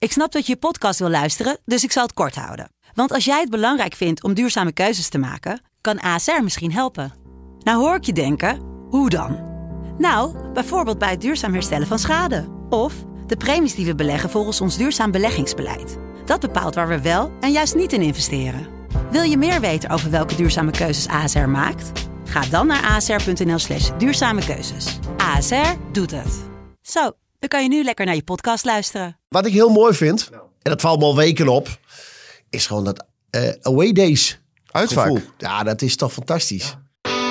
Ik snap dat je podcast wil luisteren, dus ik zal het kort houden. Want als jij het belangrijk vindt om duurzame keuzes te maken, kan ASR misschien helpen. Nou hoor ik je denken, hoe dan? Nou, bijvoorbeeld bij het duurzaam herstellen van schade. Of de premies die we beleggen volgens ons duurzaam beleggingsbeleid. Dat bepaalt waar we wel en juist niet in investeren. Wil je meer weten over welke duurzame keuzes ASR maakt? Ga dan naar asr.nl/duurzame keuzes. ASR doet het. Zo, dan kan je nu lekker naar je podcast luisteren. Wat ik heel mooi vind, en dat valt me al weken op, is gewoon dat away days Uitvaak. gevoel. Ja, dat is toch fantastisch. Ja.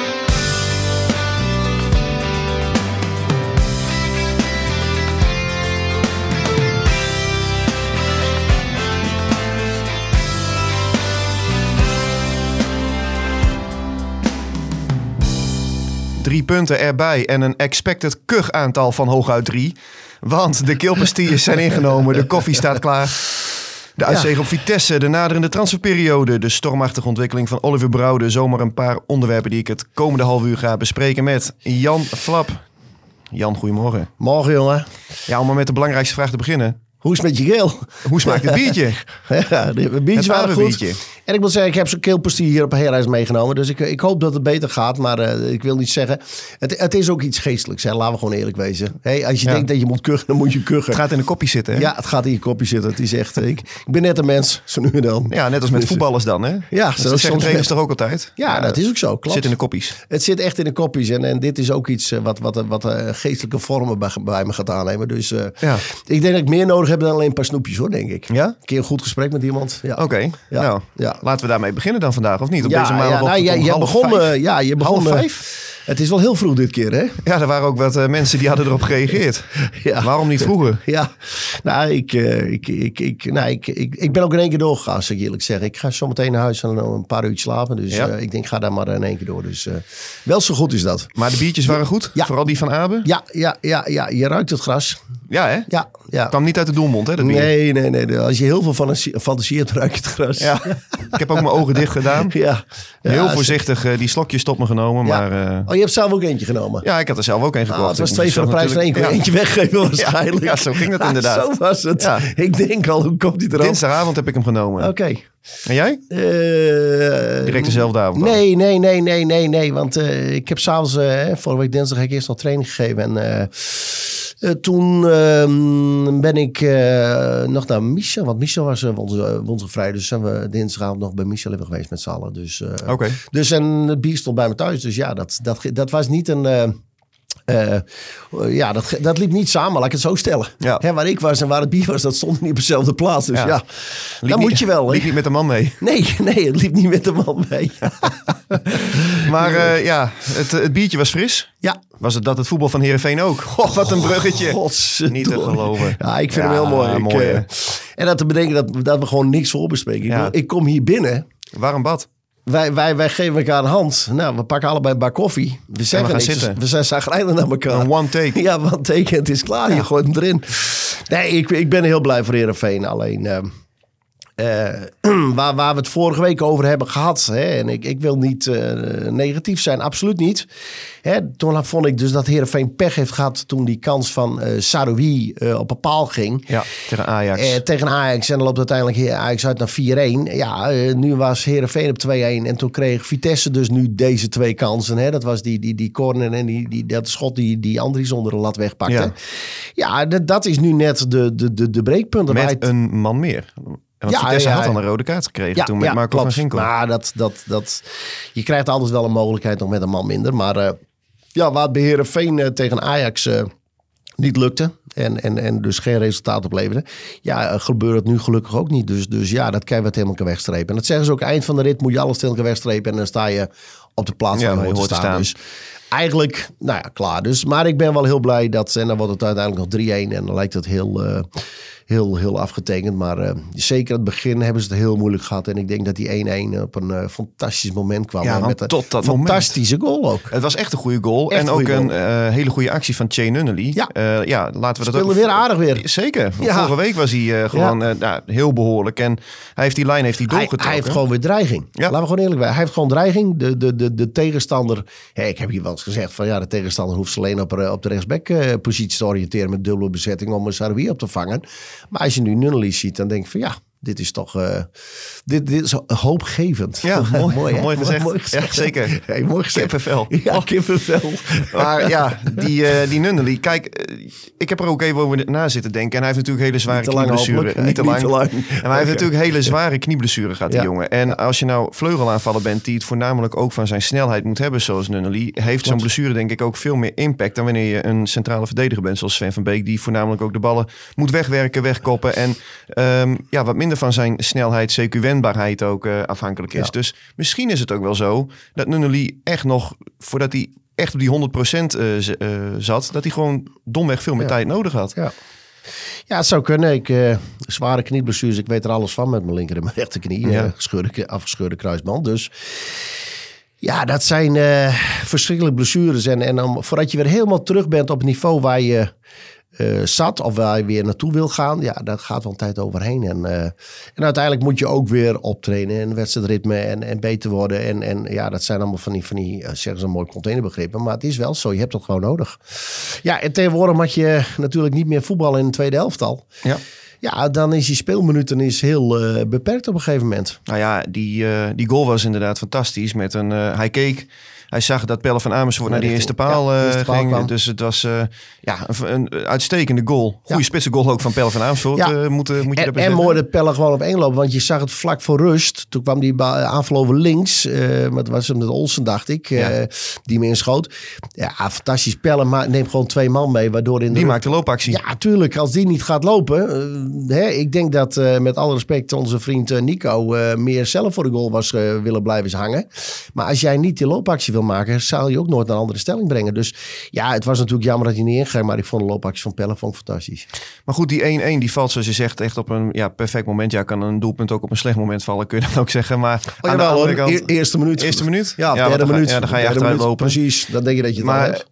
Drie punten erbij en een expected kuch-aantal van hooguit 3. Want de keelpastilles zijn ingenomen, de koffie staat klaar. De uitzege op Vitesse, de naderende transferperiode, de stormachtige ontwikkeling van Oliver Brouwde. Zomaar een paar onderwerpen die ik het komende half uur ga bespreken met Jan Flap. Jan, goedemorgen. Morgen, jongen. Ja, om maar met de belangrijkste vraag te beginnen. Hoe is het met je keel? Hoe smaakt het biertje? Ja, de biertjes waren goed. Biertje. En ik moet zeggen, ik heb zo'n keelpastille hier op Heerhuis meegenomen. Dus ik hoop dat het beter gaat. Maar ik wil niet zeggen... Het is ook iets geestelijks. Hè? Laten we gewoon eerlijk wezen. Hey, als je denkt dat je moet kuchen, dan moet je kuchen. Het gaat in de kopje zitten, hè? Ja, het gaat in je kopje zitten. Het is echt... Ik ben net een mens, zo nu en dan. Ja, net als met voetballers dan, hè? Ja, dat zeggen trainers toch ook altijd? Ja, dat is ook zo. Klopt. Het zit in de kopjes. Het zit echt in de kopjes. En dit is ook iets wat geestelijke vormen bij me gaat aannemen. Dus ik denk dat ik meer nodig heb dan alleen een paar snoepjes, hoor, denk ik. Ja? Een keer een goed gesprek met iemand. Ja. Oké. Ja. Nou, ja. Laten we daarmee beginnen dan vandaag, of niet? Op deze maandagochtend je begon 5:30. Het is wel heel vroeg dit keer, hè? Ja, er waren ook wat mensen die hadden erop gereageerd. Ja. Waarom niet vroeger? Ja, nou, ik ben ook in één keer doorgegaan, zou ik eerlijk zeggen. Ik ga zo meteen naar huis en een paar uurtjes slapen. Dus ik denk, ga daar maar in één keer door. Dus wel zo goed is dat. Maar de biertjes waren goed? Ja. Vooral die van Abe? Ja, je ruikt het gras. Ja, hè? Ja. Het kwam niet uit de doelmond, hè? Dat bier. Nee. Als je heel veel fantasie hebt, ruik je het gras. Ja. Ik heb ook mijn ogen dicht gedaan. Ja. Heel voorzichtig die slokjes tot me genomen. Ja. Maar, je hebt zelf ook eentje genomen? Ja, ik had er zelf ook een gekocht. Het was 2 voor de prijs van 1. Eentje weggeven waarschijnlijk. Ja, zo ging dat inderdaad. Zo was het. Ja. Ik denk al, hoe komt die erop? Dinsdagavond heb ik hem genomen. Oké. En jij? Direct dezelfde avond? Nee. Want ik heb s'avonds, vorige week dinsdag, heb ik eerst nog training gegeven. En toen ben ik nog naar Michel. Want Michel was woensdag vrij. Dus zijn we dinsdagavond nog bij Michel even geweest met z'n allen. Dus, dus en het bier stond bij me thuis. Dus ja, dat was niet een... dat liep niet samen, laat ik het zo stellen. Ja. Hè, waar ik was en waar het bier was, dat stond niet op dezelfde plaats. Dus dan moet je wel. Liep niet met de man mee? Nee, het liep niet met de man mee. Maar het biertje was fris. Ja. Was het dat het voetbal van Heerenveen ook? Wat een bruggetje. Niet te geloven. Ja, ik vind hem heel mooi. En dat te bedenken dat we gewoon niks voorbespreken. Ja. Ik kom hier binnen. Warm bad. Wij geven elkaar een hand. Nou, we pakken allebei een bak koffie. We zeggen niks. Zitten. We zijn zagrijnig naar elkaar. Een one take. Ja, one take en het is klaar. Je gooit hem erin. Nee, ik ben heel blij voor Heerenveen. Alleen... waar we het vorige week over hebben gehad. Hè, en ik wil niet negatief zijn, absoluut niet. Hè, toen vond ik dus dat Heerenveen pech heeft gehad toen die kans van Saroui op een paal ging. Ja, tegen Ajax. Tegen Ajax. En dan loopt uiteindelijk Ajax uit naar 4-1. Ja, nu was Heerenveen op 2-1. En toen kreeg Vitesse dus nu deze 2 kansen. Hè. Dat was die corner en dat schot die Andries onder de lat wegpakte. Ja, dat is nu net de breekpunt. Met een man meer. Want Vitesse had al een rode kaart gekregen toen met Marco van Ginkel. Maar je krijgt altijd wel een mogelijkheid nog met een man minder. Maar waar het bij Heerenveen tegen Ajax niet lukte en dus geen resultaat opleverde. Ja, gebeurt het nu gelukkig ook niet. Dus ja, dat kan je wat helemaal kan wegstrepen. En dat zeggen ze ook, eind van de rit moet je alles tegen elkaar wegstrepen. En dan sta je op de plaats waar je hoort te staan. Dus eigenlijk, klaar. Dus, maar ik ben wel heel blij dat... En dan wordt het uiteindelijk nog 3-1. En dan lijkt het heel afgetekend. Maar zeker het begin hebben ze het heel moeilijk gehad. En ik denk dat die 1-1 op een fantastisch moment kwam. Ja, met tot dat fantastische goal ook. Het was echt een goede goal. Echt en ook een hele goede actie van Che Nunnally. Ja, laten we dat speelde weer aardig weer. Zeker. Vorige week was hij gewoon heel behoorlijk. En hij heeft die lijn doorgetrokken. Hij heeft gewoon weer dreiging. Ja. Laten we gewoon eerlijk zijn. Hij heeft gewoon dreiging. De tegenstander... ik heb hier wel eens gezegd van de tegenstander hoeft alleen op de rechtsback positie te oriënteren met dubbele bezetting om een Saroui op te vangen. Maar als je nu Nunnally ziet, dan denk ik van dit is toch dit is hoopgevend. Ja, mooi gezegd. Mooi gezegd. Ja, zeker. Hey, mooi gezegd. Kippenvel. Ja, kippenvel. Maar ja, die Nunnally. Kijk, ik heb er ook even over na zitten denken. En hij heeft natuurlijk hele zware knieblessure. Niet te lang. En hij heeft natuurlijk hele zware knieblessure gehad, die jongen. En als je nou vleugelaanvaller bent, die het voornamelijk ook van zijn snelheid moet hebben, zoals Nunnally, heeft zo'n blessure denk ik ook veel meer impact dan wanneer je een centrale verdediger bent, zoals Sven van Beek, die voornamelijk ook de ballen moet wegwerken, wegkoppen. En wat minder van zijn snelheid, CQ wendbaarheid ook afhankelijk is. Ja. Dus misschien is het ook wel zo dat Nunnally echt nog, voordat hij echt op die 100% zat, dat hij gewoon domweg veel meer tijd nodig had. Ja, het zou kunnen. Zware knieblessures, ik weet er alles van met mijn linker en mijn rechterknie. Afgescheurde kruisband. Dus ja, dat zijn verschrikkelijke blessures. En voordat je weer helemaal terug bent op het niveau waar je zat of waar je weer naartoe wil gaan, dat gaat wel een tijd overheen. En uiteindelijk moet je ook weer optrainen en wedstrijdritme en beter worden. En dat zijn allemaal van die zeggen ze een mooi containerbegrippen, maar het is wel zo, je hebt dat gewoon nodig. Ja, en tegenwoordig mag je natuurlijk niet meer voetballen in de tweede helftal. Ja, dan is die speelminuten heel beperkt op een gegeven moment. Nou ja, die goal was inderdaad fantastisch. Hij keek. Hij zag dat Pelle van Amersfoort naar die eerste paal ging. Kwam. Dus het was een uitstekende goal. Goeie spitse goal ook van Pelle van Amersfoort. Moet je dat bezetten. En mooi dat Pelle gewoon op 1 loopt. Want je zag het vlak voor rust. Toen kwam die aanval over links. Dat was hem met Olsen, dacht ik. Die me inschoot. Ja, fantastisch. Pelle neemt gewoon 2 man mee. Waardoor die maakt de loopactie. Ja, tuurlijk. Als die niet gaat lopen. Ik denk dat met alle respect onze vriend Nico meer zelf voor de goal was willen blijven hangen. Maar als jij niet die loopactie wil maken, zal je ook nooit naar een andere stelling brengen. Dus ja, het was natuurlijk jammer dat hij niet inging, maar ik vond de loopactie van Pelle fantastisch. Maar goed, die 1-1 die valt, zoals je zegt, echt op een perfect moment. Ja, kan een doelpunt ook op een slecht moment vallen, kun je dan ook zeggen. Maar aan de andere kant, eerste minuut. Eerste minuut? Ja, derde minuut. Ja, dan ga je achteruit lopen. Precies, dan denk je dat je het maar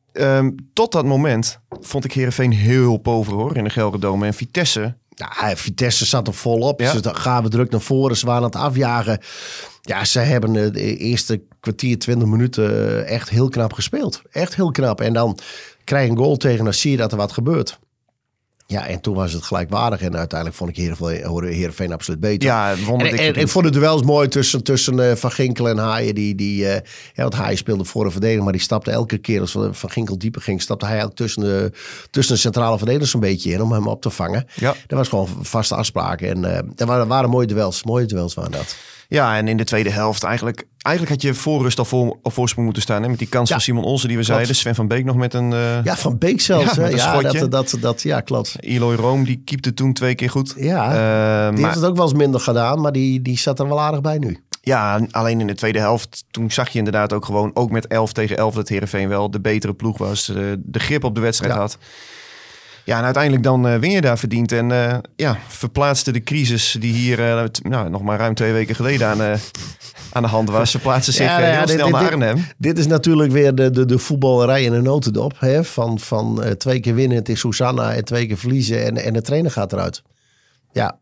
tot dat moment vond ik Heerenveen heel pover hoor, in de Gelredome. En Vitesse... Ja, Vitesse zat er volop. Ja? Dus dan gaan we druk naar voren. Ze waren aan het afjagen. Ja, ze hebben de eerste kwartier, 20 minuten echt heel knap gespeeld. Echt heel knap. En dan krijg je een goal tegen en dan zie je dat er wat gebeurt. Ja, en toen was het gelijkwaardig. En uiteindelijk vond ik Heerenveen absoluut beter. Ja, ik vond het duels mooi tussen Van Ginkel en Haaien. Want Haaien speelde voor een verdediger, maar die stapte elke keer als Van Ginkel dieper ging, stapte hij ook tussen de centrale verdedigers een beetje in om hem op te vangen. Ja. Dat was gewoon vaste afspraken. En er waren mooie duels. Mooie duels waren dat. Ja, en in de tweede helft eigenlijk had je voor rust al op voorsprong moeten staan. Hè? Met die kans van Simon Olsen die we zeiden. Sven van Beek nog met een... Van Beek zelfs. Met een schotje. Ja, klopt. Eloy Room, die keepte toen 2 keer goed. Ja, die heeft het ook wel eens minder gedaan. Maar die zat er wel aardig bij nu. Ja, alleen in de tweede helft, toen zag je inderdaad ook gewoon, ook met 11-11, dat Heerenveen wel de betere ploeg was. De grip op de wedstrijd had. Ja, en uiteindelijk dan win je daar verdiend. En verplaatste de crisis die hier nog maar ruim 2 weken geleden aan de hand was. Verplaatste zich heel snel naar Arnhem. Dit is natuurlijk weer de voetballerij in een notendop. Hè? Van 2 keer winnen, het is Susanna, en 2 keer verliezen en de trainer gaat eruit. Ja.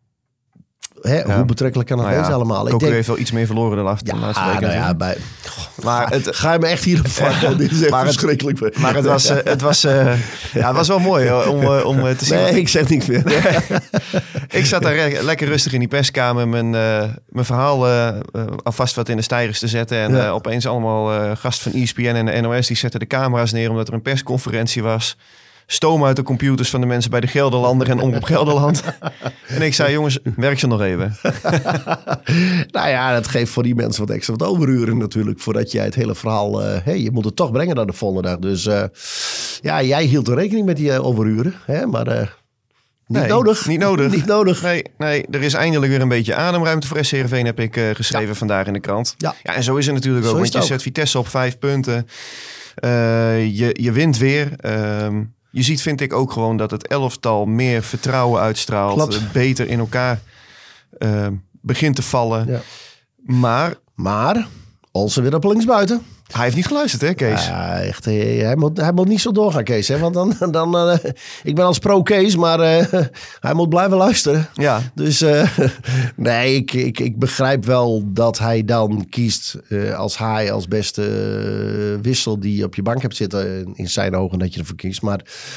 Hoe betrekkelijk kan dat wezen allemaal? Cocu heeft wel iets meer verloren de laatste weken. Maar ga je me echt hier op vangen? Dit is echt verschrikkelijk. Maar het was wel mooi om te zien. Nee, ik zeg niks meer. Ik zat daar lekker rustig in die perskamer mijn verhaal alvast wat in de stijgers te zetten. En opeens allemaal gasten van ESPN en de NOS die zetten de camera's neer omdat er een persconferentie was. Stoom uit de computers van de mensen bij de Gelderlander en Omroep Gelderland. En ik zei, jongens, werk ze nog even. Nou ja, dat geeft voor die mensen wat extra wat overuren natuurlijk. Voordat jij het hele verhaal... je moet het toch brengen naar de volgende dag. Dus jij hield er rekening met die overuren. Maar niet nodig. Niet nodig. Niet nodig. Nee, er is eindelijk weer een beetje ademruimte voor SC Heerenveen, heb ik geschreven vandaag in de krant. Ja, en zo is het natuurlijk ook. Want je zet Vitesse op 5 punten. Je wint weer. Je ziet, vind ik ook gewoon dat het elftal meer vertrouwen uitstraalt. Klopt. Beter in elkaar begint te vallen. Ja. Maar Olsen weer op linksbuiten. Hij heeft niet geluisterd, hè, Kees? Ja, echt. Hij moet niet zo doorgaan, Kees. Hè? Want dan ik ben als pro-Kees, maar hij moet blijven luisteren. Ja. Dus nee, ik begrijp wel dat hij dan kiest als beste wissel die je op je bank hebt zitten in zijn ogen dat je ervoor kiest. Maar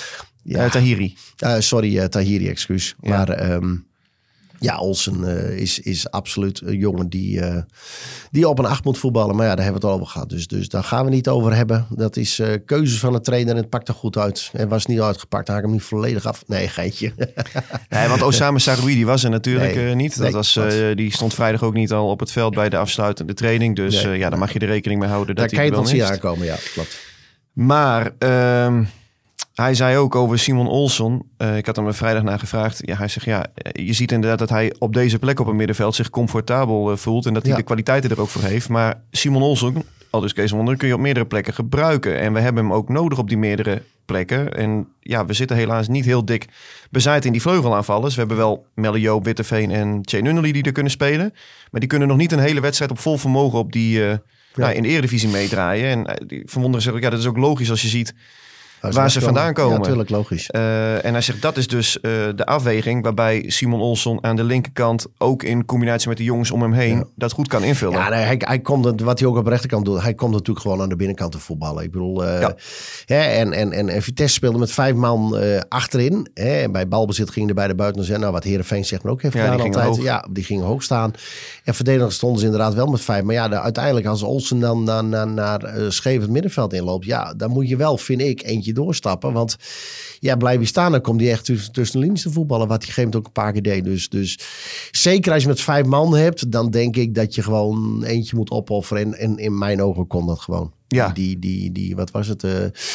Tahiri. Tahiri, excuus. Ja. Maar Olsen is absoluut een jongen die op een 8 moet voetballen. Maar ja, daar hebben we het al over gehad. Dus daar gaan we niet over hebben. Dat is keuze van de trainer en het pakt er goed uit. En was niet uitgepakt, haak hem niet volledig af. Nee, geitje. Nee, want Osama Saroui die was er natuurlijk niet. Die stond vrijdag ook niet al op het veld bij de afsluitende training. Dus daar mag je er rekening mee houden. Daar kan je het zien aankomen, ja, klopt. Maar hij zei ook over Simon Olsson. Ik had hem er vrijdag naar gevraagd. Ja, hij zegt, je ziet inderdaad dat hij op deze plek op het middenveld zich comfortabel voelt. En dat hij de kwaliteiten er ook voor heeft. Maar Simon Olsson, aldus Kees van Wonderen, kun je op meerdere plekken gebruiken. En we hebben hem ook nodig op die meerdere plekken. En ja, we zitten helaas niet heel dik bezaaid in die vleugelaanvallers. We hebben wel Melle Joop, Witteveen en Tjay Nunnally die er kunnen spelen. Maar die kunnen nog niet een hele wedstrijd op vol vermogen op die in de Eredivisie meedraaien. En Van Wonderen zegt ook, dat is ook logisch als je ziet waar ze vandaan komen. Ja, natuurlijk, logisch. En hij zegt, dat is dus de afweging waarbij Simon Olsson aan de linkerkant ook in combinatie met de jongens om hem heen dat goed kan invullen. Ja, hij komt, wat hij ook op de rechterkant doet, hij komt natuurlijk gewoon aan de binnenkant te voetballen. Ik bedoel, en Vitesse speelde met 5 man achterin. En bij balbezit ging er bij de buiten. Nou, wat Heerenveen zegt maar ook heeft gedaan altijd. Ja, die gingen hoog staan. En verdedigers stonden ze inderdaad wel met 5. Maar ja, uiteindelijk als Olsen dan naar scheef het middenveld inloopt, ja, dan moet je wel, vind ik, eentje doorstappen. Want ja, blijf je staan, dan komt hij echt tussen de linies te voetballen. Wat hij gegeven ook een paar keer deed. Dus zeker als je met 5 man hebt, dan denk ik dat je gewoon eentje moet opofferen. En in mijn ogen kon dat gewoon. Ja. Die wat was het?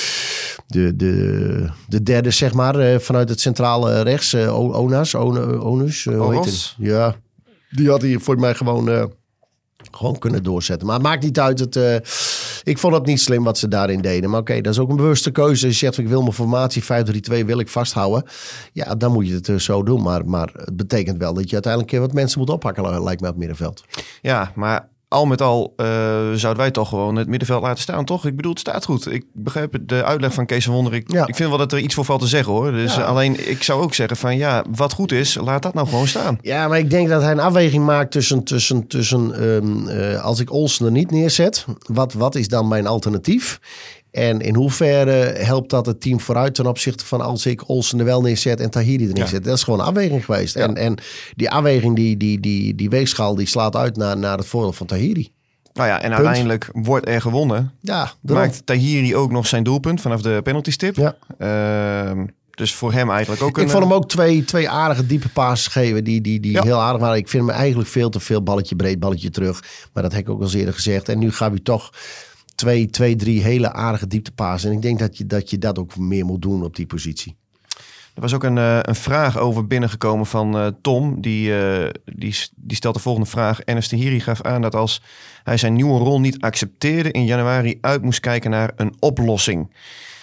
De derde, zeg maar, vanuit het centrale rechts. Onus. Hoe heet het? Ja, die had hij voor mij gewoon kunnen doorzetten. Maar het maakt niet uit. Ik vond het niet slim wat ze daarin deden. Maar oké, dat is ook een bewuste keuze. Als je zegt, ik wil mijn formatie 5-3-2 wil ik vasthouden. Ja, dan moet je het zo doen. Maar het betekent wel dat je uiteindelijk wat mensen moet oppakken, lijkt me op het middenveld. Ja, maar al met al zouden wij toch gewoon het middenveld laten staan, toch? Ik bedoel, het staat goed. Ik begrijp de uitleg van Kees van Wonderen. Ik vind wel dat er iets voor valt te zeggen, hoor. Dus alleen, ik zou ook zeggen van ja, wat goed is, laat dat nou gewoon staan. Ja, maar ik denk dat hij een afweging maakt tussen als ik Olsen er niet neerzet, wat is dan mijn alternatief? En in hoeverre helpt dat het team vooruit ten opzichte van als ik Olsen er wel neerzet en Tahiri er neerzet? Dat is gewoon een afweging geweest. Ja. En die afweging, die weegschaal, die slaat uit naar het voordeel van Tahiri. Nou ja, en uiteindelijk wordt er gewonnen. Ja, maakt Tahiri ook nog zijn doelpunt vanaf de penaltystip. Ja. Dus voor hem eigenlijk ook Ik vond hem ook twee aardige diepe passes geven die heel aardig waren. Ik vind hem eigenlijk veel te veel balletje breed, balletje terug. Maar dat heb ik ook al eerder gezegd. En nu gaan we toch 2-3 hele aardige dieptepassen. En ik denk dat je dat ook meer moet doen op die positie. Er was ook een vraag over binnengekomen van Tom. Die stelt de volgende vraag. Enes Tahiri gaf aan dat als hij zijn nieuwe rol niet accepteerde in januari uit moest kijken naar een oplossing.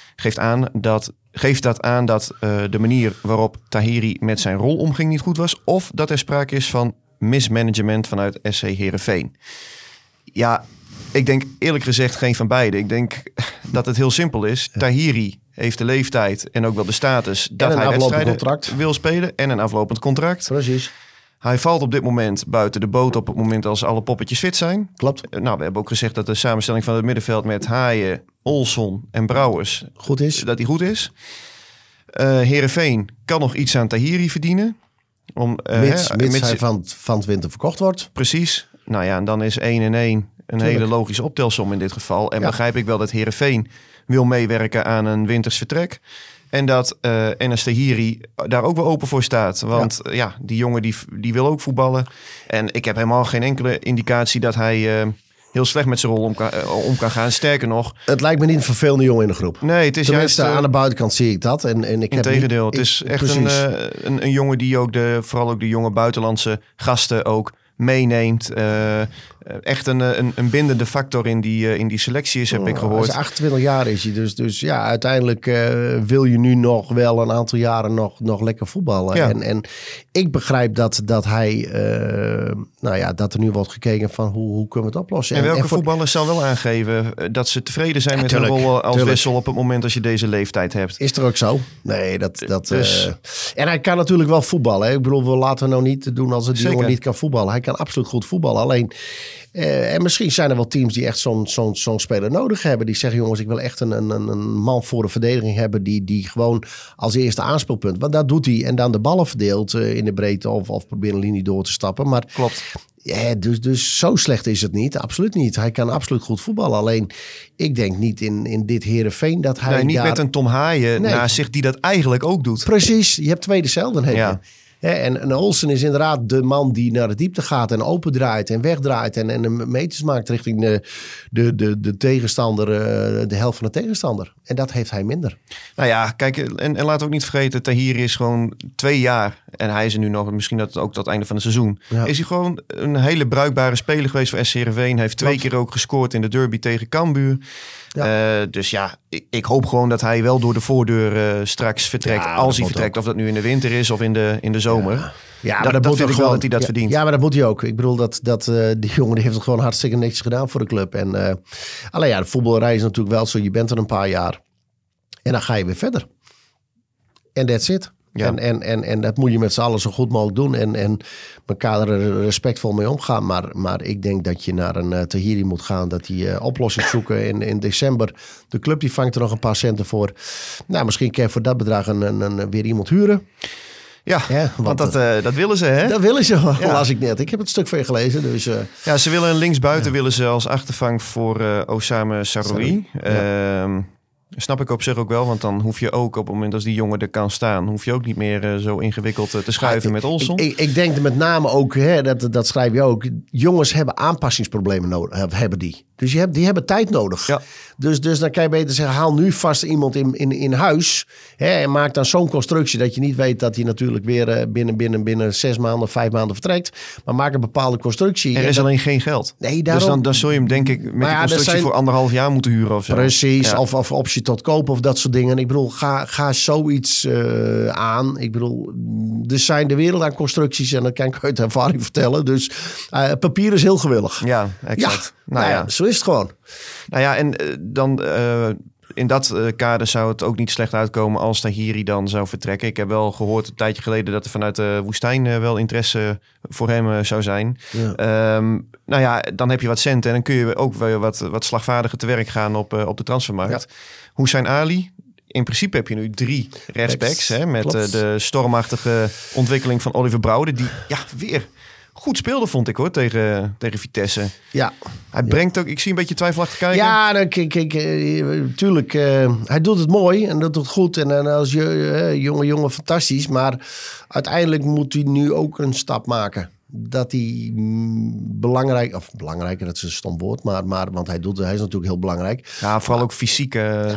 Geeft dat aan dat de manier waarop Tahiri met zijn rol omging niet goed was? Of dat er sprake is van mismanagement vanuit SC Heerenveen? Ja, ik denk eerlijk gezegd geen van beide. Ik denk dat het heel simpel is. Ja. Tahiri heeft de leeftijd en ook wel de status dat hij wedstrijden wil spelen. En een aflopend contract. Precies. Hij valt op dit moment buiten de boot op het moment als alle poppetjes fit zijn. Klopt. Nou, we hebben ook gezegd dat de samenstelling van het middenveld met Haaien, Olsson en Brouwers goed is. Dat die goed is. Heerenveen kan nog iets aan Tahiri verdienen. Mits hij van Twente verkocht wordt. Precies. Nou ja, en dan is 1-1 een hele logische optelsom in dit geval. En begrijp ik wel dat Heerenveen wil meewerken aan een winters vertrek. En dat Enes Tahiri daar ook wel open voor staat. Want die jongen die wil ook voetballen. En ik heb helemaal geen enkele indicatie dat hij heel slecht met zijn rol om kan gaan. Sterker nog. Het lijkt me niet een vervelende jongen in de groep. Nee, het is tenminste, juist aan de buitenkant zie ik dat. Integendeel, het is echt een jongen die ook vooral ook de jonge buitenlandse gasten ook meeneemt. Echt een bindende factor in die selectie is, heb ik gehoord. Als 28 jaar is hij. Dus ja, uiteindelijk wil je nu nog wel een aantal jaren nog lekker voetballen. Ja. En ik begrijp dat hij dat er nu wordt gekeken van hoe kunnen we het oplossen. En welke voetballer zal wel aangeven dat ze tevreden zijn met hun rol als wissel op het moment als je deze leeftijd hebt? Is er ook zo? Nee, dus. En hij kan natuurlijk wel voetballen. Hè? Ik bedoel, laten we nou niet doen als het die jongen niet kan voetballen. Hij kan absoluut goed voetballen. Alleen En misschien zijn er wel teams die echt zo'n speler nodig hebben. Die zeggen, jongens, ik wil echt een man voor de verdediging hebben die gewoon als eerste aanspeelpunt. Want dat doet hij. En dan de ballen verdeelt in de breedte of probeert een linie door te stappen. Maar Klopt. ja, dus zo slecht is het niet. Absoluut niet. Hij kan absoluut goed voetballen. Alleen, ik denk niet in dit Heerenveen dat hij niet daar... met een Tom Haaien naast zich die dat eigenlijk ook doet. Precies. Je hebt twee dezelfde. Heb je. Ja. En Olsen is inderdaad de man die naar de diepte gaat en open draait en wegdraait en meters maakt richting de tegenstander, de helft van de tegenstander. En dat heeft hij minder. Nou ja, kijk, en laten we ook niet vergeten, Tahiri is gewoon 2 jaar. En hij is er nu nog, misschien dat ook tot het einde van het seizoen. Ja. Is hij gewoon een hele bruikbare speler geweest voor SC Heerenveen. Hij heeft 2 keer ook gescoord in de derby tegen Cambuur. Ja. Dus ja, ik hoop gewoon dat hij wel door de voordeur straks vertrekt. Ja, als hij vertrekt, of dat nu in de winter is of in de zomer. Ja, maar dat vind ik wel dat hij dat verdient. Ja, maar dat moet hij ook. Ik bedoel, die jongen die heeft het gewoon hartstikke netjes gedaan voor de club. En alleen ja, de voetballerij is natuurlijk wel zo. Je bent er een paar jaar en dan ga je weer verder. En that's it. Ja. En dat moet je met z'n allen zo goed mogelijk doen. En elkaar er respectvol mee omgaan. Maar ik denk dat je naar een Tahiri moet gaan. Dat die oplossing zoeken in december. De club die vangt er nog een paar centen voor. Nou, misschien kan je voor dat bedrag weer iemand huren. Ja, want dat willen ze, hè? Dat willen ze, las ik net. Ik heb het stuk van je gelezen. Dus, ja, ze willen een linksbuiten willen ze als achtervang voor Osama Saroui. Snap ik op zich ook wel, want dan hoef je ook op het moment als die jongen er kan staan, hoef je ook niet meer zo ingewikkeld te schuiven met Olsen. Ik denk met name ook, dat schrijf je ook, jongens hebben aanpassingsproblemen nodig, hebben die. Dus die hebben tijd nodig. Ja. Dus dan kan je beter zeggen, haal nu vast iemand in huis. En maak dan zo'n constructie dat je niet weet dat hij natuurlijk weer binnen 6 maanden of 5 maanden vertrekt. Maar maak een bepaalde constructie. Er is alleen geen geld. Nee, daarom. Dus dan zul je hem denk ik met die constructie voor 1,5 jaar moeten huren of zo. Precies, of optie tot koop of dat soort dingen. Ik bedoel, ga zoiets aan. Ik bedoel, er zijn de wereld aan constructies en dat kan ik uit ervaring vertellen. Dus papier is heel gewillig. Ja, exact. Ja, zo is het gewoon. Nou ja, en dan in dat kader zou het ook niet slecht uitkomen als Tahiri dan zou vertrekken. Ik heb wel gehoord een tijdje geleden dat er vanuit de woestijn wel interesse voor hem zou zijn. Ja. Nou ja, dan heb je wat centen en dan kun je ook weer wat slagvaardiger te werk gaan op de transfermarkt. Ja. Hussein Ali, in principe heb je nu 3 rechtsbacks met de stormachtige ontwikkeling van Oliver Brouwer, die weer goed speelde, vond ik hoor, tegen Vitesse. Ja. Hij brengt ook, ik zie een beetje twijfelachtig kijken. Ja, tuurlijk. Hij doet het mooi en dat doet goed. En als jongen, fantastisch. Maar uiteindelijk moet hij nu ook een stap maken. Dat hij belangrijker, dat is een stom woord, maar want hij is natuurlijk heel belangrijk. Ja, vooral ook fysiek.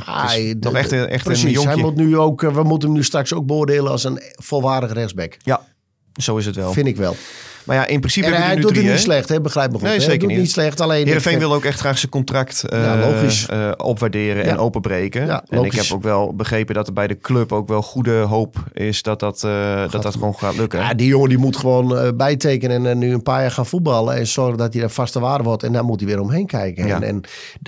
Nog echt precies, een jonkje. Hij moet nu ook, we moeten hem nu straks ook beoordelen als een volwaardige rechtsback. Ja, zo is het wel. Vind ik wel. Maar ja, in principe en hij doet het niet slecht, hè? Begrijp me goed. Nee, zeker niet slecht. Alleen Heerenveen wil ook echt graag zijn contract opwaarderen en openbreken. Ja, en ik heb ook wel begrepen dat er bij de club ook wel goede hoop is dat gewoon gaat lukken. Ja, die jongen die moet gewoon bijtekenen en nu een paar jaar gaan voetballen en zorgen dat hij een vaste waarde wordt. En daar moet hij weer omheen kijken. Ja. En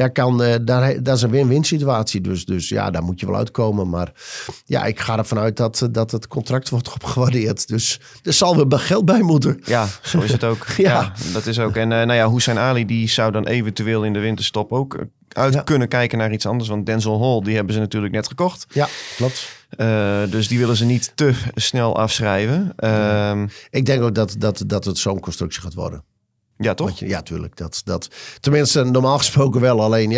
dat is een win-win situatie. Dus ja, daar moet je wel uitkomen. Maar ja, ik ga ervan uit dat het contract wordt opgewaardeerd. Dus er zal weer geld bij moeten. Ja, zo is het ook. Ja, dat is ook. En Hussein Ali die zou dan eventueel in de winterstop ook kunnen kijken naar iets anders. Want Denzel Hall, die hebben ze natuurlijk net gekocht. Ja, klopt. Dus die willen ze niet te snel afschrijven. Ik denk ook dat het zo'n constructie gaat worden. Ja, toch? Ja, tuurlijk. Tenminste, normaal gesproken wel. Alleen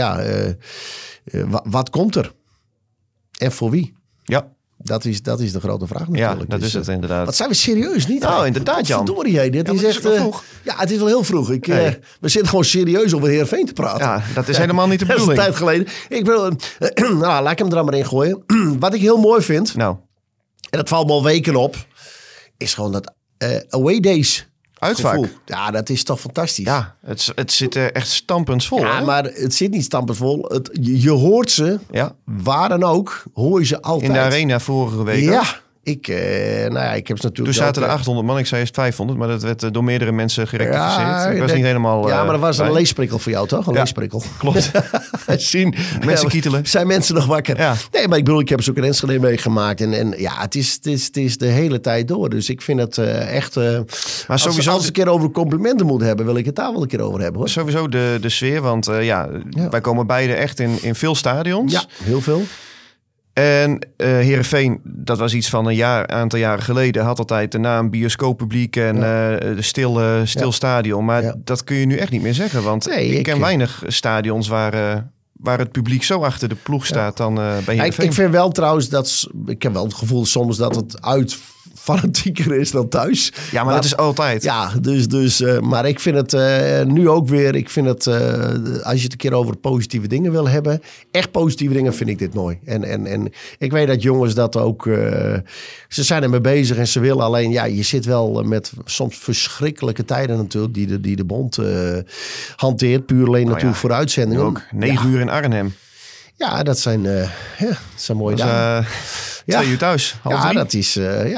wat komt er? En voor wie? Ja. Dat is de grote vraag natuurlijk. Ja, dat is het inderdaad. Wat zijn we serieus niet? Nou, inderdaad, Jan. Verdorie, dit is echt vroeg. Ja, het is wel heel vroeg. We zitten gewoon serieus over Heerenveen te praten. Ja, dat is helemaal niet de bedoeling. Dat is een tijd geleden. Laat ik hem er maar in gooien. Wat ik heel mooi vind, en dat valt me al weken op, is gewoon dat away days. Uitvaak. Ja, dat is toch fantastisch. Ja, het zit er echt stampensvol. Ja, maar het zit niet stampensvol. Je hoort ze, waar dan ook, hoor je ze altijd. In de arena vorige week. Ja, Ik heb natuurlijk... Toen zaten er 800 man, ik zei eerst 500, maar dat werd door meerdere mensen gerectificeerd. Ik was niet helemaal... maar dat was een leesprikkel voor jou, toch? Een leesprikkel. Klopt. Zien. Mensen kietelen. Zijn mensen nog wakker? Ja. Nee, maar ik bedoel, ik heb ze ook in Enschede meegemaakt. En het is de hele tijd door. Dus ik vind het echt... maar sowieso... Als ik een keer over complimenten moet hebben, wil ik het daar wel een keer over hebben, hoor. Sowieso de sfeer, want wij komen beide echt in veel stadions. Ja, heel veel. En Heerenveen, dat was iets van een aantal jaren geleden, had altijd de naam bioscooppubliek en stil stadion. Maar dat kun je nu echt niet meer zeggen, want ik ken weinig stadions waar het publiek zo achter de ploeg staat dan bij Heerenveen. Ik vind wel trouwens ik heb wel het gevoel soms dat het uit fanatieker is dan thuis. Ja, maar dat is altijd. Ja, dus maar ik vind het nu ook weer... Ik vind het, als je het een keer over positieve dingen wil hebben... Echt positieve dingen vind ik dit mooi. En ik weet dat jongens dat ook... ze zijn ermee bezig en ze willen alleen... Ja, je zit wel met soms verschrikkelijke tijden natuurlijk... die de bond hanteert. Puur alleen natuurlijk voor uitzendingen. Ook 9 uur in Arnhem. Ja, dat zijn mooie dagen. 2 uur thuis, 4:30. Ja, dat is...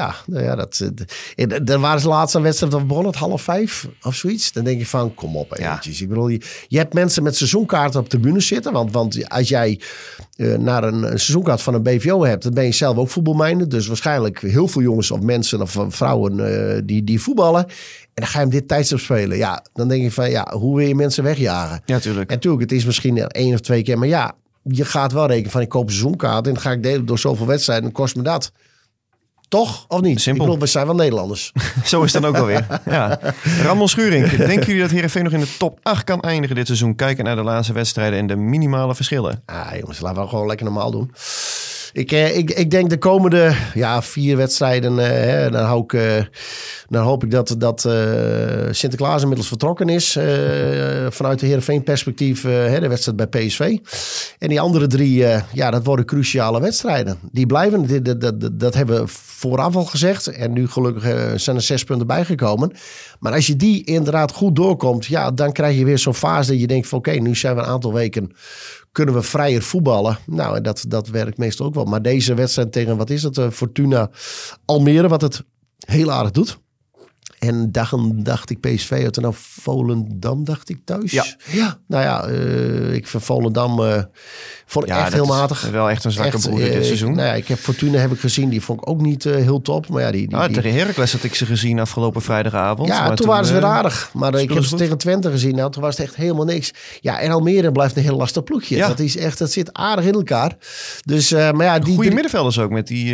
daar waren ze laatst een wedstrijd dat begon 4:30 of zoiets. Dan denk je van, kom op eventjes. Ik bedoel, je hebt mensen met seizoenkaarten op tribune zitten. Want als jij naar een seizoenkaart van een BVO hebt... dan ben je zelf ook voetbalmijnder. Dus waarschijnlijk heel veel jongens of mensen of vrouwen die voetballen. En dan ga je hem dit tijdstip spelen. Ja, dan denk je van, hoe wil je mensen wegjagen? Ja, tuurlijk. En natuurlijk, het is misschien 1 of 2 keer, maar ja... Je gaat wel rekenen van ik koop een seizoenkaart en dan ga ik delen door zoveel wedstrijden en kost me dat. Toch? Of niet? Simpel. Ik bedoel, we zijn wel Nederlanders. Zo is het dan ook alweer. Ja. Ramon Schuring, denken jullie dat Heerenveen nog in de top 8 kan eindigen dit seizoen? Kijken naar de laatste wedstrijden en de minimale verschillen. Jongens, laten we gewoon lekker normaal doen. Ik denk de komende 4 wedstrijden, dan hoop ik dat Sinterklaas inmiddels vertrokken is. Vanuit de Heerenveen perspectief, de wedstrijd bij PSV. En die andere 3, dat worden cruciale wedstrijden. Die blijven, dat hebben we vooraf al gezegd. En nu gelukkig zijn er 6 punten bijgekomen. Maar als je die inderdaad goed doorkomt, dan krijg je weer zo'n fase dat je denkt van oké, nu zijn we een aantal weken... kunnen we vrijer voetballen. Nou, dat werkt meestal ook wel. Maar deze wedstrijd tegen, wat is het, Fortuna Almere, wat het heel aardig doet. En dacht ik PSV uit en nou Volendam dacht ik thuis. Ja. Nou ja, ik vind Volendam vond ik echt heel matig. Wel echt een zwakke broeder dit seizoen. Ik heb Fortuna gezien, die vond ik ook niet heel top. Maar tegen Heracles had ik ze gezien afgelopen vrijdagavond. Ja, maar toen waren ze weer aardig. Maar ik heb ze tegen Twente gezien. Nou, toen was het echt helemaal niks. Ja, en Almere blijft een heel lastig ploegje. Ja. Dat zit aardig in elkaar. Dus, goede middenvelders ook met die...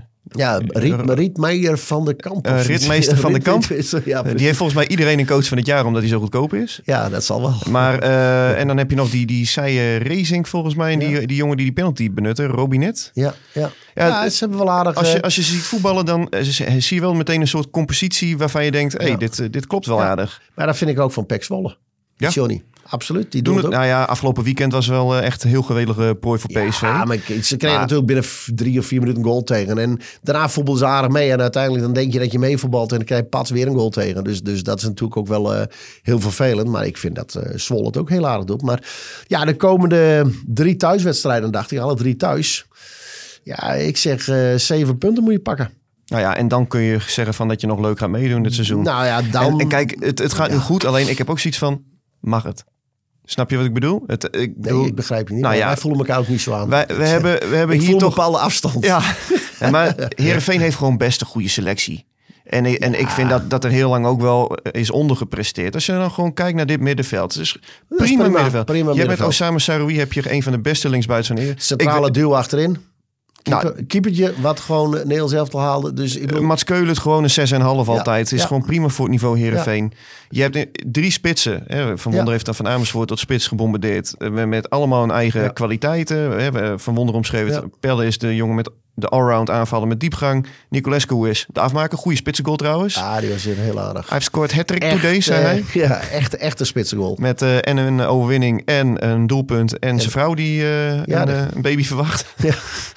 Rietmeijer van de Kamp. Ritmeester van de Kamp. Die heeft volgens mij iedereen een coach van het jaar omdat hij zo goedkoop is. Ja, dat zal wel. Maar en dan heb je nog die Seijer Racing volgens mij. En die jongen die penalty benutte, Robinet. Ja, ze hebben wel aardig. Als je ze ziet voetballen, dan zie je wel meteen een soort compositie waarvan je denkt, dit klopt wel aardig. Maar dat vind ik ook van Pek Zwolle. Ja. Johnny. Absoluut, die doen het ook. Nou ja, afgelopen weekend was wel echt een heel geweldige prooi voor PSV. Ja, maar ze kregen natuurlijk binnen 3 of 4 minuten een goal tegen. En daarna voetbalden ze aardig mee. En uiteindelijk dan denk je dat je mee voetbalt en dan krijg je pats weer een goal tegen. Dus dat is natuurlijk ook wel heel vervelend. Maar ik vind dat Zwolle het ook heel aardig doet. Maar ja, de komende 3 thuiswedstrijden, dacht ik, alle 3 thuis. Ja, ik zeg 7 punten moet je pakken. Nou ja, en dan kun je zeggen van dat je nog leuk gaat meedoen dit seizoen. Nou ja, dan... En kijk, het gaat nu goed. Alleen ik heb ook zoiets van, mag het? Snap je wat ik bedoel? Ik begrijp je niet. Nou, wij voelen elkaar ook niet zo aan. We hebben hier toch een bepaalde afstand. Ja, maar Heerenveen heeft gewoon best een goede selectie. En ik vind dat er heel lang ook wel is ondergepresteerd. Als je dan gewoon kijkt naar dit middenveld. Het is prima middenveld. Je hebt met Osama Saroui heb je een van de beste linksbuitens van Heerenveen. Centrale duo achterin. Keepertje wat gewoon Nederlands elftal haalde. Dus Mats Keulen het gewoon een 6,5 altijd. Het is gewoon prima voor het niveau Heerenveen. Ja. Je hebt 3 spitsen. Van Wonder heeft dan van Amersfoort tot Spits gebombardeerd. Met allemaal hun eigen kwaliteiten. Van Wonder omschreven. Pelle is de jongen met de allround aanvallen met diepgang. Nicolescu is de afmaker. Goede spitsengoal trouwens. Ja, die was heel aardig. Hij heeft scoort hat-trick today, zei hij. Ja, echt een spitsengoal. Met en een overwinning en een doelpunt. En zijn vrouw die een baby verwacht. Ja.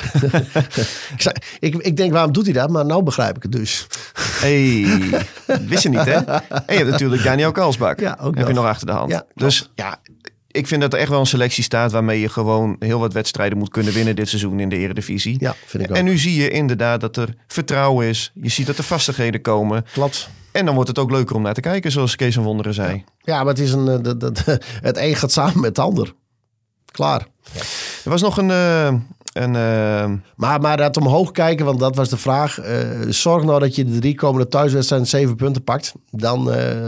ik denk, waarom doet hij dat? Maar nou begrijp ik het dus. Wist je niet, hè? En je hebt natuurlijk Daniel Kalsbak. Ja, ook heb je nog achter de hand. Ja, dus ik vind dat er echt wel een selectie staat waarmee je gewoon heel wat wedstrijden moet kunnen winnen dit seizoen in de Eredivisie. Ja, vind ik ook. En nu zie je inderdaad dat er vertrouwen is. Je ziet dat er vastigheden komen. Klopt. En dan wordt het ook leuker om naar te kijken, zoals Kees van Wonderen zei. Ja, maar het is het een gaat samen met het ander. Klaar. Er was nog Maar dat omhoog kijken, want dat was de vraag. Zorg nou dat je de 3 komende thuiswedstrijden 7 punten pakt. Dan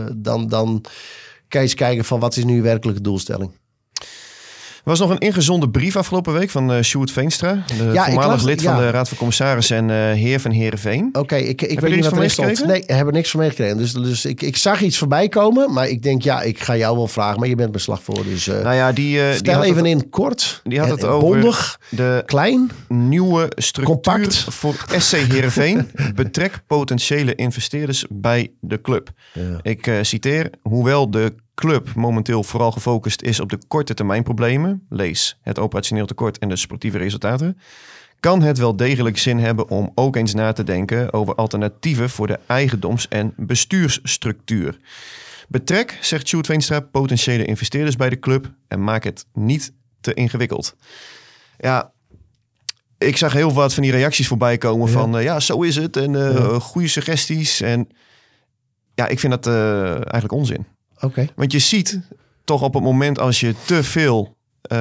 kan je eens kijken van wat is nu je werkelijke doelstelling. Er was nog een ingezonde brief afgelopen week van Sjoerd Veenstra. De voormalig lid van de Raad van Commissarissen en heer van Heerenveen. Oké, ik weet niet wat er stond. Nee, ik heb er niks van meegekregen. Dus ik zag iets voorbij komen. Maar ik denk, ik ga jou wel vragen. Maar je bent beslag voor. Dus stel even in kort. Die had het over bondig, de klein, nieuwe structuur compact voor SC Heerenveen. Betrek potentiële investeerders bij de club. Ja. Ik citeer, hoewel de club momenteel vooral gefocust is op de korte termijn problemen, lees het operationeel tekort en de sportieve resultaten, kan het wel degelijk zin hebben om ook eens na te denken over alternatieven voor de eigendoms- en bestuursstructuur. Betrek, zegt Sjoerd Veenstra, potentiële investeerders bij de club en maak het niet te ingewikkeld. Ja, ik zag heel wat van die reacties voorbij komen van zo is het en goede suggesties. En ja, ik vind dat eigenlijk onzin. Okay. Want je ziet toch op het moment als je te veel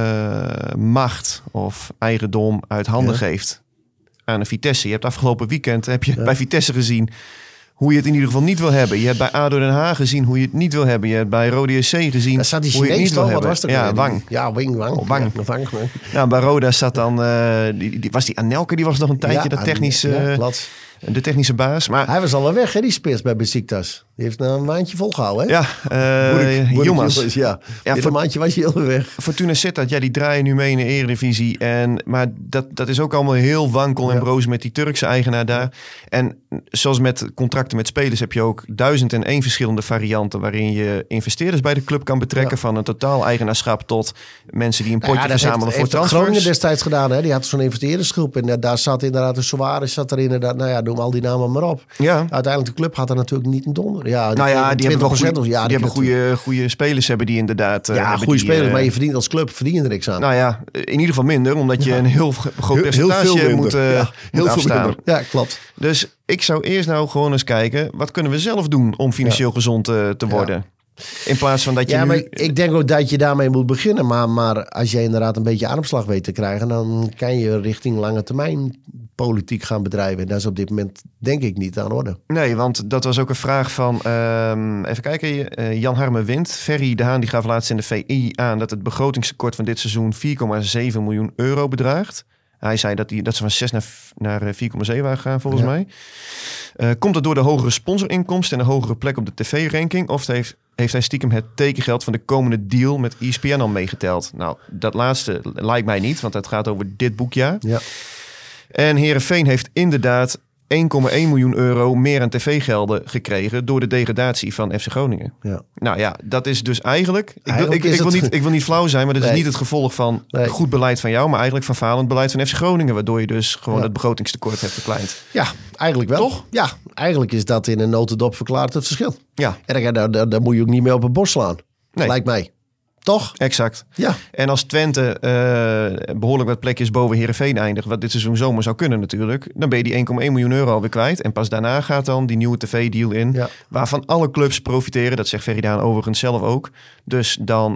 macht of eigendom uit handen geeft aan een Vitesse. Je hebt afgelopen weekend bij Vitesse gezien hoe je het in ieder geval niet wil hebben. Je hebt bij ADO Den Haag gezien hoe je het niet wil hebben. Je hebt bij Rode SC gezien hoe je het niet wil hebben. Was Wang. Ja, Wang. Wang. Nou, bij Roda zat dan was die Anelke, die was nog een tijdje de technische baas. Maar hij was al wel weg, hè, die spits bij Besiktas. Die heeft een maandje volgehouden, hè? Ja, Yilmaz. Ja, een maandje was je heel weg. Fortuna Sittard, die draaien nu mee in de Eredivisie. Maar dat is ook allemaal heel wankel en broos met die Turkse eigenaar daar. En zoals met contracten met spelers heb je ook 1001 verschillende varianten waarin je investeerders bij de club kan betrekken. Van een totaal eigenaarschap tot mensen die een potje verzamelen voor transfers. Groningen destijds gedaan, hè? Die had zo'n investeerdersgroep en daar zat inderdaad een Suarez, zat er inderdaad, noem al die namen maar op. Ja. Uiteindelijk de club had er natuurlijk niet een donder. Ja, die hebben goede spelers hebben die inderdaad. Goede spelers, maar je verdient als club er niks aan. Nou ja, in ieder geval minder, omdat je een heel groot percentage moet afstaan. Ja, klopt. Dus ik zou eerst nou gewoon eens kijken, wat kunnen we zelf doen om financieel gezond te worden? Ja. In plaats van dat je maar ik denk ook dat je daarmee moet beginnen. Maar als je inderdaad een beetje ademslag weet te krijgen, dan kan je richting lange termijn politiek gaan bedrijven. En dat is op dit moment denk ik niet aan de orde. Nee, want dat was ook een vraag van, even kijken, Jan Harme Wind. Ferry de Haan die gaf laatst in de VI aan dat het begrotingstekort van dit seizoen 4,7 miljoen euro bedraagt. Hij zei dat ze van 6 naar 4,7 waren gegaan volgens mij. Komt het door de hogere sponsorinkomsten en de hogere plek op de tv-ranking? Of heeft hij stiekem het tekengeld van de komende deal met ESPN al meegeteld? Nou, dat laatste lijkt mij niet, want het gaat over dit boekjaar. Ja. En Heerenveen heeft inderdaad 1,1 miljoen euro meer aan tv-gelden gekregen door de degradatie van FC Groningen. Ja. Nou ja, dat is dus eigenlijk... Ik wil niet flauw zijn, maar dat is niet het gevolg van goed beleid van jou, maar eigenlijk van falend beleid van FC Groningen, waardoor je dus gewoon het begrotingstekort hebt verkleind. Ja, eigenlijk wel. Toch? Ja, eigenlijk is dat in een notendop verklaard het verschil. Ja. En daar moet je ook niet meer op het bos slaan. Nee. Lijkt mij. Toch? Exact. Ja. En als Twente behoorlijk wat plekjes boven Heerenveen eindigt, wat dit seizoen zomaar zou kunnen natuurlijk, dan ben je die 1,1 miljoen euro alweer kwijt. En pas daarna gaat dan die nieuwe tv-deal in, waarvan alle clubs profiteren. Dat zegt Ferry de Haan overigens zelf ook. Dus dan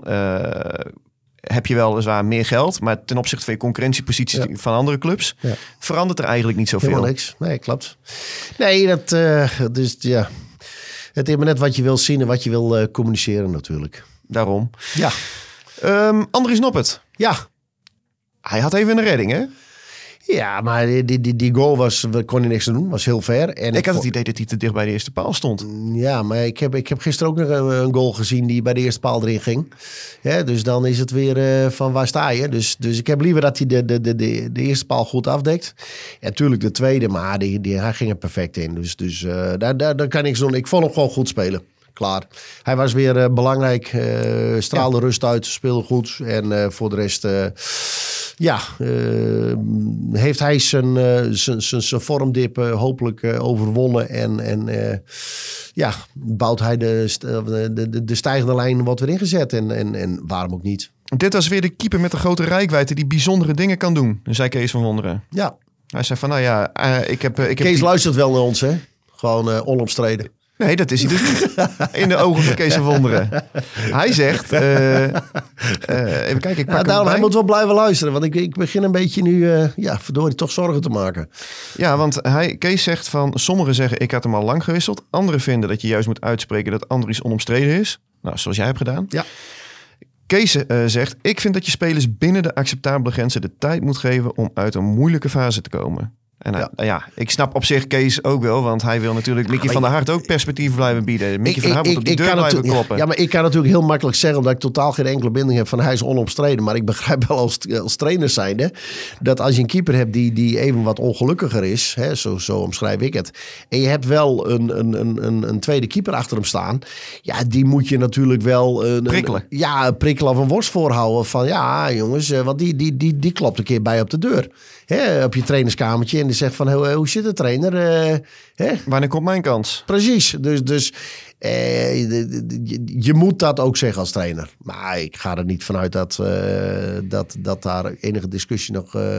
heb je weliswaar meer geld, maar ten opzichte van je concurrentieposities van andere clubs verandert er eigenlijk niet zoveel. Helemaal niks. Nee, klopt. Nee, dus ja. Het is maar net wat je wil zien en wat je wil communiceren natuurlijk. Daarom. Ja. Andries Noppert. Ja. Hij had even een redding, hè? Ja, maar die goal kon hij niks doen. Was heel ver. En ik had het idee dat hij te dicht bij de eerste paal stond. Ja, maar ik heb gisteren ook nog een goal gezien die bij de eerste paal erin ging. Ja, dus dan is het weer van waar sta je. Dus ik heb liever dat hij de eerste paal goed afdekt. En natuurlijk de tweede, maar hij ging er perfect in. Dus daar kan niks doen. Ik vond hem gewoon goed spelen. Klaar. Hij was weer belangrijk. Straalde rust uit. Speelde goed. En voor de rest... heeft hij zijn vormdip hopelijk overwonnen. En bouwt hij de stijgende lijn wat weer ingezet. En waarom ook niet? Dit was weer de keeper met de grote reikwijdte die bijzondere dingen kan doen, zei Kees van Wonderen. Ja. Hij zei van, ik heb Kees luistert wel naar ons, hè? Gewoon onomstreden. Nee, dat is hij dus niet. In de ogen van Kees van Wonderen. Hij zegt... even kijken, ik pak daarom, hij moet wel blijven luisteren. Want ik begin een beetje nu, verdorie, toch zorgen te maken. Ja, want Kees zegt van... Sommigen zeggen, ik had hem al lang gewisseld. Anderen vinden dat je juist moet uitspreken dat Andries onomstreden is. Nou, zoals jij hebt gedaan. Ja. Kees zegt, ik vind dat je spelers binnen de acceptabele grenzen de tijd moet geven om uit een moeilijke fase te komen. En ik snap op zich Kees ook wel, want hij wil natuurlijk Mickey van der Hart ook perspectief blijven bieden. Mickey van der Hart moet op die deur blijven kloppen. Ja, maar ik kan natuurlijk heel makkelijk zeggen, omdat ik totaal geen enkele binding heb van hij is onomstreden. Maar ik begrijp wel als trainer zijnde, dat als je een keeper hebt die even wat ongelukkiger is, hè, zo omschrijf ik het. En je hebt wel een tweede keeper achter hem staan. Ja, die moet je natuurlijk wel prikkelen. Prikkelen of een worst voorhouden van jongens, want die klopt een keer bij op de deur. Hè, op je trainerskamertje en die zegt van hoe zit het, trainer? Wanneer komt mijn kans? Precies, dus je moet dat ook zeggen als trainer. Maar ik ga er niet vanuit dat daar enige discussie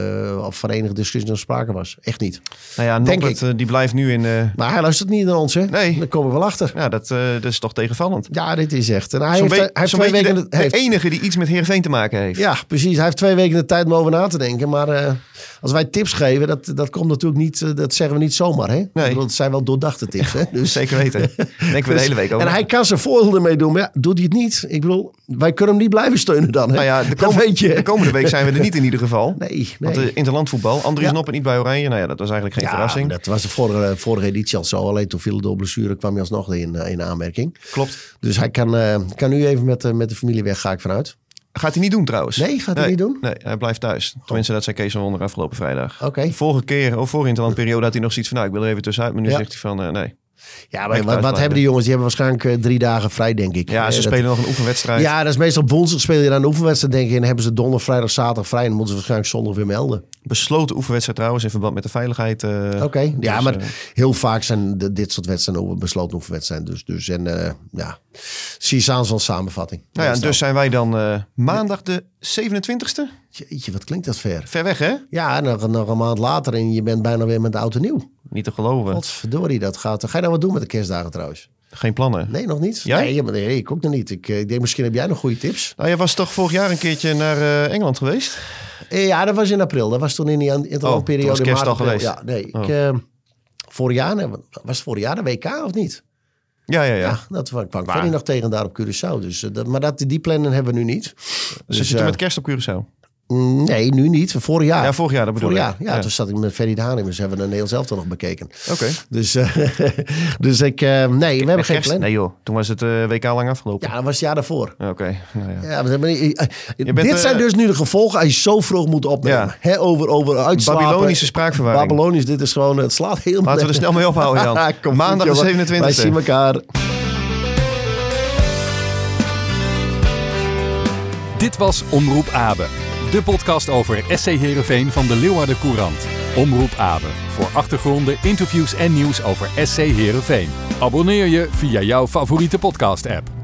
nog sprake was. Echt niet. Nou ja, Norbert, die blijft nu in... Maar hij luistert niet naar ons, hè? Nee. Daar komen we wel achter. Ja, dat is toch tegenvallend. Ja, dit is echt... En hij heeft 2 weken... De enige die iets met Heerenveen te maken heeft. Ja, precies. Hij heeft 2 weken de tijd om over na te denken. Maar als wij tips geven, dat komt natuurlijk niet... Dat zeggen we niet zomaar, hè? Nee. Dat zijn wel doordachte tips, hè? Dus... Zeker weten. Denken we de hele week over. En hij kan zijn voordeel ermee doen. Maar ja, doet hij het niet? Ik bedoel, wij kunnen hem niet blijven steunen dan. Hè? Nou ja, de komende week zijn we er niet in ieder geval. Nee. Want interlandvoetbal. Andries Noppen niet bij Oranje. Nou ja, dat was eigenlijk geen verrassing. Dat was de vorige editie al zo. Alleen toen viel door blessure kwam hij alsnog in aanmerking. Klopt. Dus hij kan nu even met de familie weg, ga ik vanuit. Gaat hij niet doen trouwens? Nee, gaat hij niet doen? Nee, hij blijft thuis. Tenminste, dat zei Kees van Wonderen afgelopen vrijdag. Oké. Vorige interlandperiode had hij nog zoiets van... ik wil er even tussenuit. Maar nu zegt hij van nee. Ja, maar wat hebben die jongens? Die hebben waarschijnlijk 3 dagen vrij, denk ik. Ja, ze spelen nog een oefenwedstrijd. Ja, dat is meestal op woensdag speel je dan een oefenwedstrijd, denk ik. En dan hebben ze donderdag, vrijdag, zaterdag vrij. En dan moeten ze waarschijnlijk zondag weer melden. Besloten oefenwedstrijd trouwens, in verband met de veiligheid. Oké. Ja, dus, maar heel vaak zijn dit soort wedstrijden besloten oefenwedstrijden. Dus zie je aan zo'n samenvatting. Nou ja, en dus zijn wij dan maandag de 27e? Jeetje, wat klinkt dat ver? Ver weg, hè? Ja, nog een maand later en je bent bijna weer met de oud en nieuw. Niet te geloven. Godverdorie, dat gaat. Ga je nou wat doen met de kerstdagen trouwens? Geen plannen? Nee, nog niet. Jij? Nee, ik ook nog niet. Ik denk, misschien heb jij nog goede tips. Nou, jij was toch vorig jaar een keertie naar Engeland geweest? Ja, dat was in april. Dat was toen in die interlandperiode. Toen was kerst al geweest? Ja, nee. Vorig jaar de WK of niet? Ja. Dat kwam ik verder nog tegen daar op Curaçao. Dus, maar die plannen hebben we nu niet. Dus je toen met kerst op Curaçao? Nee, nu niet. Vorig jaar. Ja, vorig jaar, dat bedoel ik. Ja, toen zat ik met Ferry de Haan in. Dus hebben we een heel zelf nog bekeken. Oké. Dus ik... nee, we hebben geen plan. Nee joh, toen was het WK lang afgelopen. Ja, dat was het jaar daarvoor. Oké. Nou ja. Dit zijn dus nu de gevolgen als je zo vroeg moet opnemen. Ja. Over uitslapen. Babylonische spraakverwarring. Babylonisch, dit is gewoon... Het slaat helemaal... Laten we er snel mee ophouden, Jan. Maandag de 27e. Wij zien elkaar. Dit was Omroep Abe. De podcast over SC Heerenveen van de Leeuwarden Courant. Omroep Abe. Voor achtergronden, interviews en nieuws over SC Heerenveen. Abonneer je via jouw favoriete podcast-app.